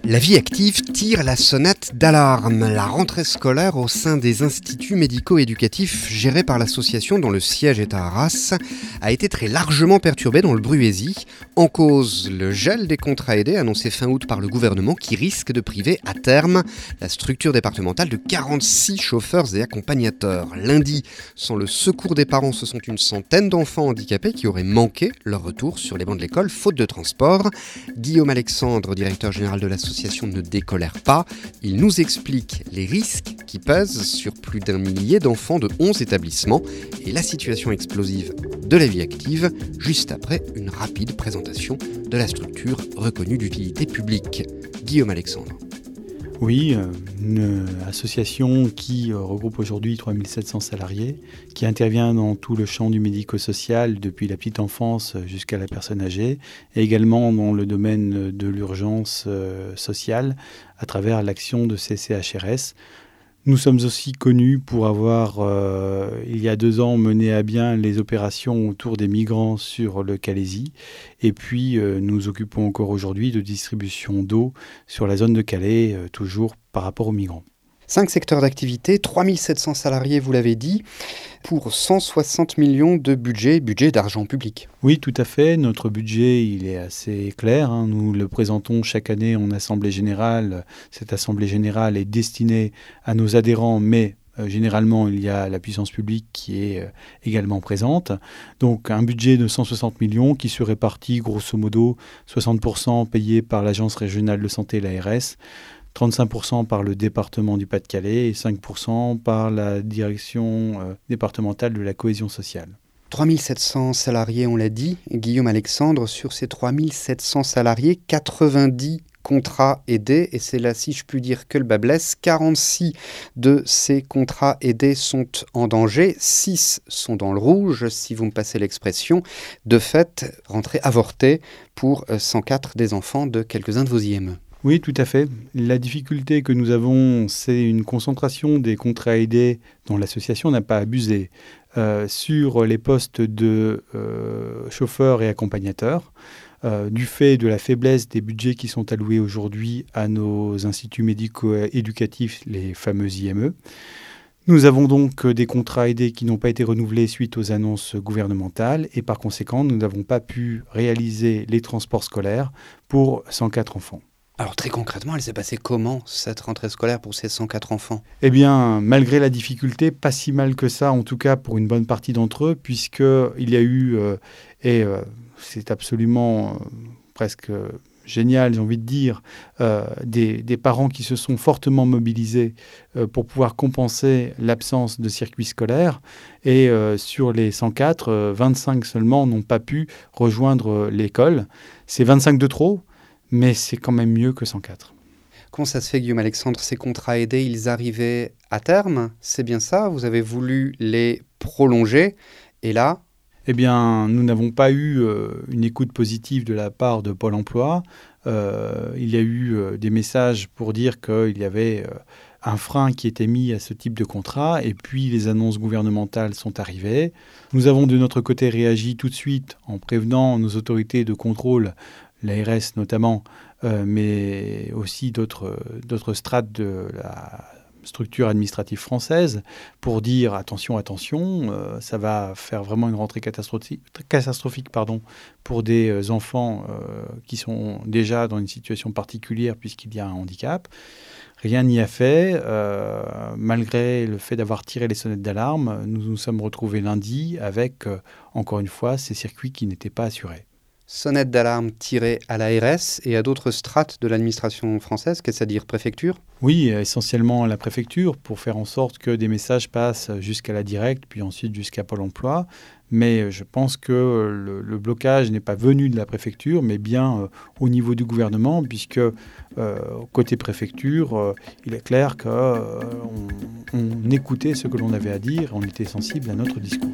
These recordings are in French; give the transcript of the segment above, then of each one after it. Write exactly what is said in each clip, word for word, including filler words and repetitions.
La vie active tire la sonnette d'alarme. La rentrée scolaire au sein des instituts médico-éducatifs gérés par l'association dont le siège est à Arras a été très largement perturbée dans le Bruaisis. En cause, le gel des contrats aidés annoncé fin août par le gouvernement qui risque de priver à terme la structure départementale de quarante-six chauffeurs et accompagnateurs. Lundi, sans le secours des parents, ce sont une centaine d'enfants handicapés qui auraient manqué leur retour sur les bancs de l'école faute de transport. Guillaume Alexandre, directeur général de l'association, ne décolère pas. Il nous explique les risques qui pèsent sur plus d'un millier d'enfants de onze établissements et la situation explosive de la vie active, juste après une rapide présentation de la structure reconnue d'utilité publique. Guillaume Alexandre. Oui, une association qui regroupe aujourd'hui trois mille sept cents salariés, qui intervient dans tout le champ du médico-social, depuis la petite enfance jusqu'à la personne âgée, et également dans le domaine de l'urgence sociale à travers l'action de C C H R S. Nous sommes aussi connus pour avoir, euh, il y a deux ans, mené à bien les opérations autour des migrants sur le Calaisis. Et puis, euh, nous occupons encore aujourd'hui de distribution d'eau sur la zone de Calais, euh, toujours par rapport aux migrants. Cinq secteurs d'activité, trois mille sept cents salariés, vous l'avez dit, pour cent soixante millions de budget, budget d'argent public. Oui, tout à fait. Notre budget, il est assez clair. Hein. Nous le présentons chaque année en Assemblée générale. Cette Assemblée générale est destinée à nos adhérents, mais euh, généralement, il y a la puissance publique qui est euh, également présente. Donc, un budget de cent soixante millions qui se répartit, grosso modo, soixante pour cent payé par l'Agence régionale de santé, l'A R S, trente-cinq pour cent par le département du Pas-de-Calais et cinq pour cent par la direction euh, départementale de la cohésion sociale. trois mille sept cents salariés, on l'a dit. Guillaume Alexandre, sur ces trois mille sept cents salariés, quatre-vingt-dix contrats aidés, et c'est là, si je puis dire, que le bas blesse. quarante-six de ces contrats aidés sont en danger, six sont dans le rouge, si vous me passez l'expression. De fait, rentrée avortée pour cent quatre des enfants de quelques-uns de vos I M E. Oui, tout à fait. La difficulté que nous avons, c'est une concentration des contrats aidés dont l'association n'a pas abusé euh, sur les postes de euh, chauffeurs et accompagnateurs, euh, du fait de la faiblesse des budgets qui sont alloués aujourd'hui à nos instituts médico-éducatifs, les fameux I M E. Nous avons donc des contrats aidés qui n'ont pas été renouvelés suite aux annonces gouvernementales et par conséquent, nous n'avons pas pu réaliser les transports scolaires pour cent quatre enfants. Alors très concrètement, elle s'est passée comment, cette rentrée scolaire pour ces cent quatre enfants ? Eh bien, malgré la difficulté, pas si mal que ça, en tout cas pour une bonne partie d'entre eux, puisqu'il y a eu, euh, et euh, c'est absolument euh, presque génial, j'ai envie de dire, euh, des, des parents qui se sont fortement mobilisés euh, pour pouvoir compenser l'absence de circuit scolaire. Et euh, sur les cent quatre, euh, vingt-cinq seulement n'ont pas pu rejoindre l'école. C'est vingt-cinq de trop, mais c'est quand même mieux que cent quatre. Comment ça se fait, Guillaume Alexandre, ces contrats aidés, ils arrivaient à terme ? C'est bien ça ? Vous avez voulu les prolonger, et là ? Eh bien, nous n'avons pas eu euh, une écoute positive de la part de Pôle emploi. Euh, il y a eu euh, des messages pour dire qu'il y avait euh, un frein qui était mis à ce type de contrat, et puis les annonces gouvernementales sont arrivées. Nous avons de notre côté réagi tout de suite en prévenant nos autorités de contrôle, l'A R S notamment, euh, mais aussi d'autres, d'autres strates de la structure administrative française, pour dire attention, attention, euh, ça va faire vraiment une rentrée catastrophique, catastrophique pardon, pour des euh, enfants euh, qui sont déjà dans une situation particulière puisqu'il y a un handicap. Rien n'y a fait. Euh, malgré le fait d'avoir tiré les sonnettes d'alarme, nous nous sommes retrouvés lundi avec, euh, encore une fois, ces circuits qui n'étaient pas assurés. Sonnette d'alarme tirée à l'A R S et à d'autres strates de l'administration française, qu'est-ce à dire, préfecture ? Oui, essentiellement à la préfecture, pour faire en sorte que des messages passent jusqu'à la directe, puis ensuite jusqu'à Pôle emploi. Mais je pense que le, le blocage n'est pas venu de la préfecture, mais bien euh, au niveau du gouvernement, puisque euh, côté préfecture, euh, il est clair qu'on euh, on écoutait ce que l'on avait à dire, on était sensible à notre discours.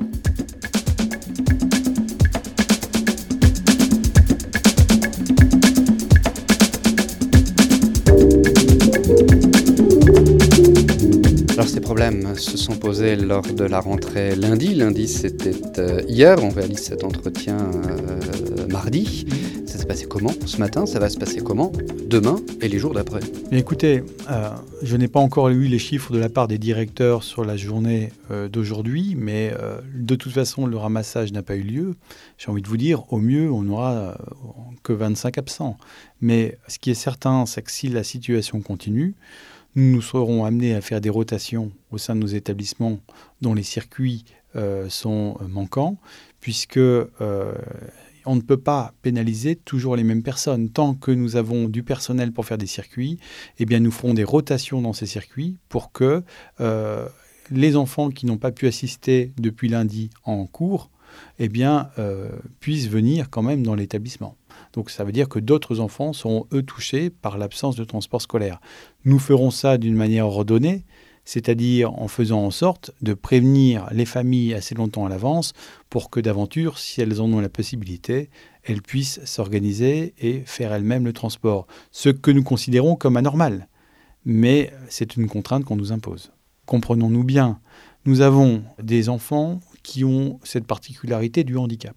Alors ces problèmes se sont posés lors de la rentrée lundi. Lundi, c'était euh, hier. On réalise cet entretien euh, mardi. Ces s'est passé comment ce matin? Ça va se passer comment demain et les jours d'après? Mais écoutez, euh, je n'ai pas encore eu les chiffres de la part des directeurs sur la journée euh, d'aujourd'hui, mais euh, de toute façon, le ramassage n'a pas eu lieu. J'ai envie de vous dire, au mieux, on n'aura euh, que vingt-cinq absents. Mais ce qui est certain, c'est que si la situation continue, nous nous serons amenés à faire des rotations au sein de nos établissements dont les circuits euh, sont manquants, puisque euh, on ne peut pas pénaliser toujours les mêmes personnes. Tant que nous avons du personnel pour faire des circuits, eh bien nous ferons des rotations dans ces circuits pour que euh, les enfants qui n'ont pas pu assister depuis lundi en cours eh bien, euh, puissent venir quand même dans l'établissement. Donc ça veut dire que d'autres enfants seront, eux, touchés par l'absence de transport scolaire. Nous ferons ça d'une manière ordonnée, c'est-à-dire en faisant en sorte de prévenir les familles assez longtemps à l'avance pour que d'aventure, si elles en ont la possibilité, elles puissent s'organiser et faire elles-mêmes le transport. Ce que nous considérons comme anormal, mais c'est une contrainte qu'on nous impose. Comprenons-nous bien, nous avons des enfants qui ont cette particularité du handicap.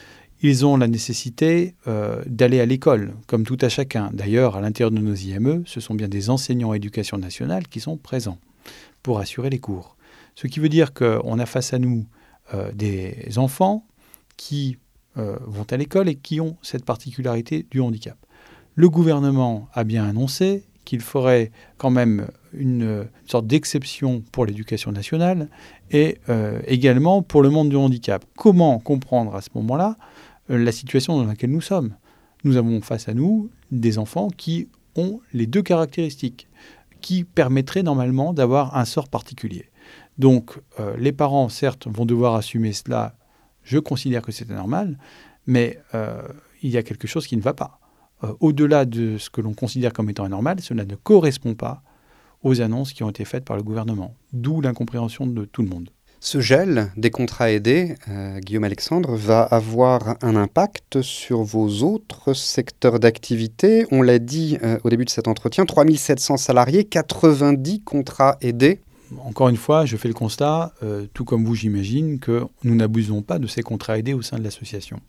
Ils ont la nécessité euh, d'aller à l'école, comme tout à chacun. D'ailleurs, à l'intérieur de nos I M E, ce sont bien des enseignants à éducation nationale qui sont présents pour assurer les cours. Ce qui veut dire qu'on a face à nous euh, des enfants qui euh, vont à l'école et qui ont cette particularité du handicap. Le gouvernement a bien annoncé qu'il ferait quand même une, une sorte d'exception pour l'éducation nationale et euh, également pour le monde du handicap. Comment comprendre à ce moment-là euh, la situation dans laquelle nous sommes? Nous avons face à nous des enfants qui ont les deux caractéristiques qui permettraient normalement d'avoir un sort particulier. Donc euh, les parents, certes, vont devoir assumer cela. Je considère que c'est normal, mais euh, il y a quelque chose qui ne va pas. Euh, au-delà de ce que l'on considère comme étant anormal, cela ne correspond pas aux annonces qui ont été faites par le gouvernement, d'où l'incompréhension de tout le monde. Ce gel des contrats aidés, euh, Guillaume Alexandre, va avoir un impact sur vos autres secteurs d'activité. On l'a dit euh, au début de cet entretien, trois mille sept cents salariés, quatre-vingt-dix contrats aidés. Encore une fois, je fais le constat, euh, tout comme vous j'imagine, que nous n'abusons pas de ces contrats aidés au sein de l'association.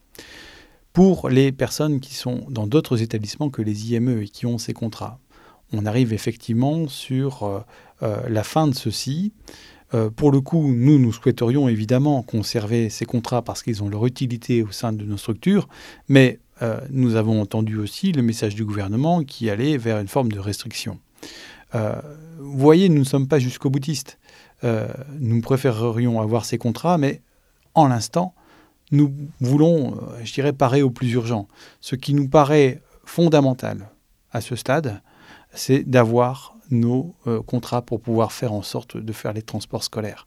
Pour les personnes qui sont dans d'autres établissements que les I M E et qui ont ces contrats, on arrive effectivement sur euh, euh, la fin de ceux-ci. Euh, pour le coup, nous, nous souhaiterions évidemment conserver ces contrats parce qu'ils ont leur utilité au sein de nos structures, mais euh, nous avons entendu aussi le message du gouvernement qui allait vers une forme de restriction. Euh, vous voyez, nous ne sommes pas jusqu'au-boutistes. Euh, nous préférerions avoir ces contrats, mais en l'instant, nous voulons, je dirais, parer au plus urgent. Ce qui nous paraît fondamental à ce stade, c'est d'avoir nos euh, contrats pour pouvoir faire en sorte de faire les transports scolaires.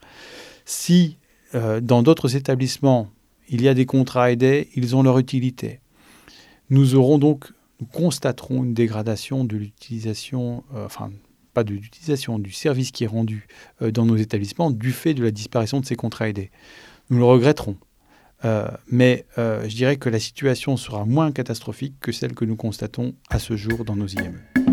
Si euh, dans d'autres établissements, il y a des contrats aidés, ils ont leur utilité. Nous aurons donc, nous constaterons une dégradation de l'utilisation, euh, enfin, pas de l'utilisation, du service qui est rendu euh, dans nos établissements du fait de la disparition de ces contrats aidés. Nous le regretterons. Euh, mais euh, je dirais que la situation sera moins catastrophique que celle que nous constatons à ce jour dans nos I M E.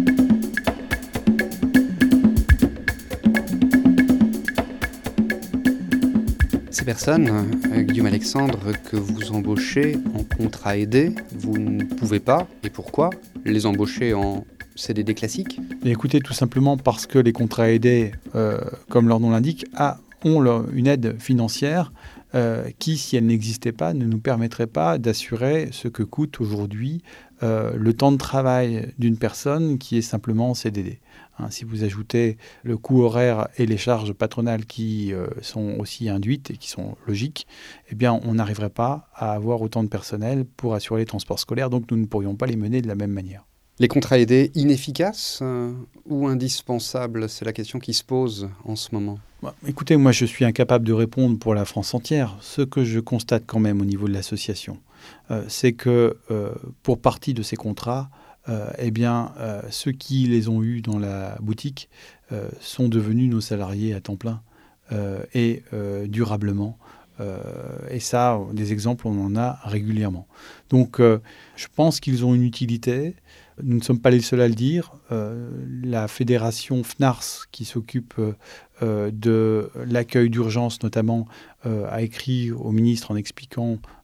Ces personnes, euh, Guillaume Alexandre, que vous embauchez en contrat aidé, vous ne pouvez pas, et pourquoi, les embaucher en C D D classique? Et écoutez, tout simplement parce que les contrats aidés, euh, comme leur nom l'indique, a, ont leur, une aide financière euh, qui, si elle n'existait pas, ne nous permettrait pas d'assurer ce que coûte aujourd'hui euh, le temps de travail d'une personne qui est simplement en C D D. Hein, si vous ajoutez le coût horaire et les charges patronales qui euh, sont aussi induites et qui sont logiques, eh bien, on n'arriverait pas à avoir autant de personnel pour assurer les transports scolaires, donc nous ne pourrions pas les mener de la même manière. Les contrats aidés inefficaces euh, ou indispensables? C'est la question qui se pose en ce moment. Bah, écoutez, moi je suis incapable de répondre pour la France entière. Ce que je constate quand même au niveau de l'association, euh, c'est que euh, pour partie de ces contrats, Euh, eh bien, euh, ceux qui les ont eus dans la boutique euh, sont devenus nos salariés à temps plein euh, et euh, durablement. Euh, et ça, des exemples, on en a régulièrement. Donc, euh, je pense qu'ils ont une utilité. Nous ne sommes pas les seuls à le dire. Euh, la fédération FNARS, qui s'occupe euh, de l'accueil d'urgence notamment, euh, a écrit au ministre en expliquant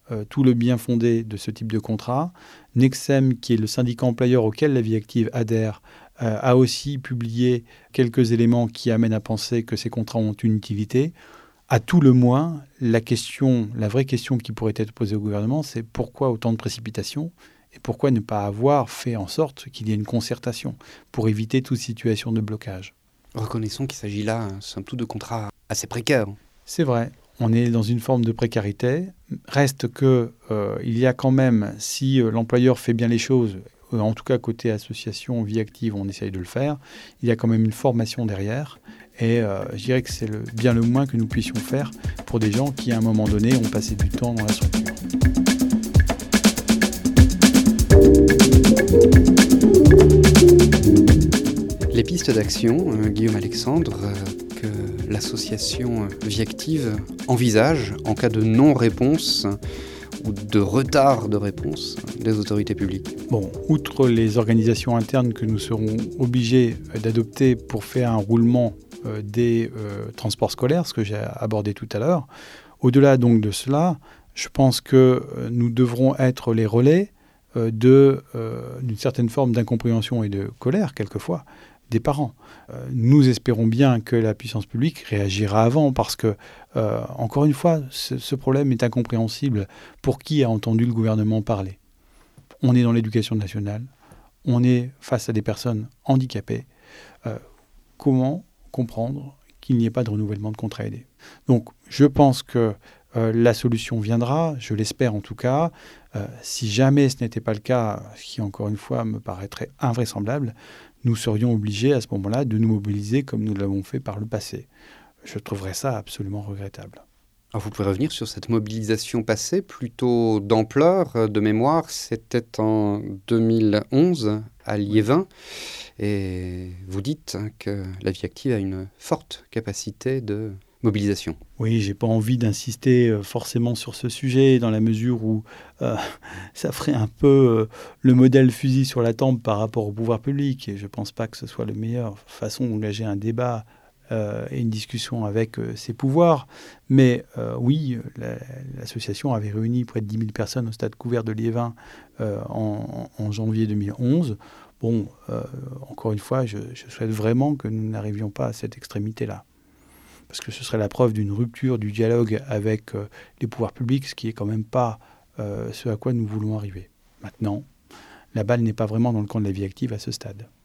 euh, tout le bien fondé de ce type de contrat. Nexem, qui est le syndicat employeur auquel la Vie Active adhère, euh, a aussi publié quelques éléments qui amènent à penser que ces contrats ont une utilité. À tout le moins, la question, la vraie question qui pourrait être posée au gouvernement, c'est pourquoi autant de précipitation et pourquoi ne pas avoir fait en sorte qu'il y ait une concertation pour éviter toute situation de blocage. Reconnaissons qu'il s'agit là, somme toute, de contrats assez précaires. C'est vrai, on est dans une forme de précarité. Reste que euh, il y a quand même, si euh, l'employeur fait bien les choses, euh, en tout cas côté association Vie Active, on essaye de le faire, il y a quand même une formation derrière. Et euh, je dirais que c'est le, bien le moins que nous puissions faire pour des gens qui, à un moment donné, ont passé du temps dans la structure. Les pistes d'action, euh, Guillaume Alexandre, euh, que l'association euh, Vie Active envisage en cas de non-réponse ou de retard de réponse des autorités publiques. Bon, outre les organisations internes que nous serons obligés d'adopter pour faire un roulement euh, des euh, transports scolaires, ce que j'ai abordé tout à l'heure, au-delà donc de cela, je pense que euh, nous devrons être les relais euh, de, euh, d'une certaine forme d'incompréhension et de colère, quelquefois, des parents. Euh, nous espérons bien que la puissance publique réagira avant parce que, euh, encore une fois, ce, ce problème est incompréhensible pour qui a entendu le gouvernement parler. On est dans l'éducation nationale, on est face à des personnes handicapées. Euh, comment comprendre qu'il n'y ait pas de renouvellement de contrat aidé ? Donc, je pense que euh, la solution viendra, je l'espère en tout cas. Euh, si jamais ce n'était pas le cas, ce qui encore une fois me paraîtrait invraisemblable, nous serions obligés à ce moment-là de nous mobiliser comme nous l'avons fait par le passé. Je trouverais ça absolument regrettable. Alors vous pouvez revenir sur cette mobilisation passée, plutôt d'ampleur, de mémoire. C'était en deux mille onze à Liévin. Et vous dites que la Vie Active a une forte capacité de mobilisation. Oui, j'ai pas envie d'insister forcément sur ce sujet dans la mesure où euh, ça ferait un peu euh, le modèle fusil sur la tempe par rapport au pouvoir public. Et je pense pas que ce soit la meilleure façon d'engager un débat euh, et une discussion avec euh, ses pouvoirs. Mais euh, oui, la, l'association avait réuni près de dix mille personnes au stade couvert de Liévin euh, en, en janvier deux mille onze. Bon, euh, encore une fois, je, je souhaite vraiment que nous n'arrivions pas à cette extrémité-là. Parce que ce serait la preuve d'une rupture du dialogue avec euh, les pouvoirs publics, ce qui n'est quand même pas euh, ce à quoi nous voulons arriver. Maintenant, la balle n'est pas vraiment dans le camp de la Vie Active à ce stade.